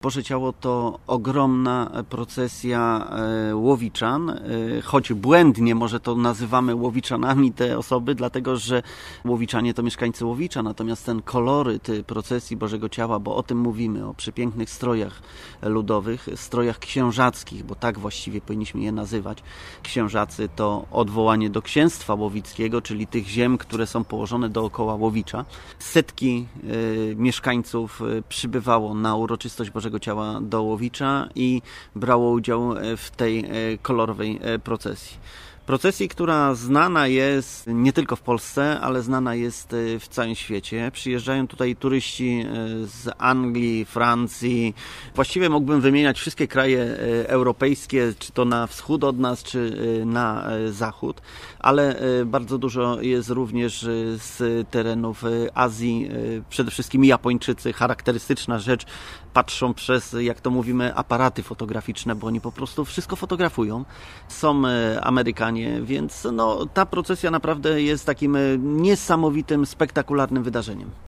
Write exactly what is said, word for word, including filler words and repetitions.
Boże Ciało to ogromna procesja łowiczan, choć błędnie może to nazywamy łowiczanami te osoby, dlatego że łowiczanie to mieszkańcy Łowicza, natomiast ten koloryt procesji Bożego Ciała, bo o tym mówimy, o przepięknych strojach ludowych, strojach księżackich, bo tak właściwie powinniśmy je nazywać. Księżacy to odwołanie do księstwa łowickiego, czyli tych ziem, które są położone dookoła Łowicza. Setki y, mieszkańców przybywało na uroczystość Bożego Ciała do Łowicza i brało udział w tej kolorowej procesji. Procesji, która znana jest nie tylko w Polsce, ale znana jest w całym świecie. Przyjeżdżają tutaj turyści z Anglii, Francji. Właściwie mógłbym wymieniać wszystkie kraje europejskie, czy to na wschód od nas, czy na zachód, ale bardzo dużo jest również z terenów Azji. Przede wszystkim Japończycy, charakterystyczna rzecz, patrzą przez, jak to mówimy, aparaty fotograficzne, bo oni po prostu wszystko fotografują. Są Amerykanie, więc no, ta procesja naprawdę jest takim niesamowitym, spektakularnym wydarzeniem.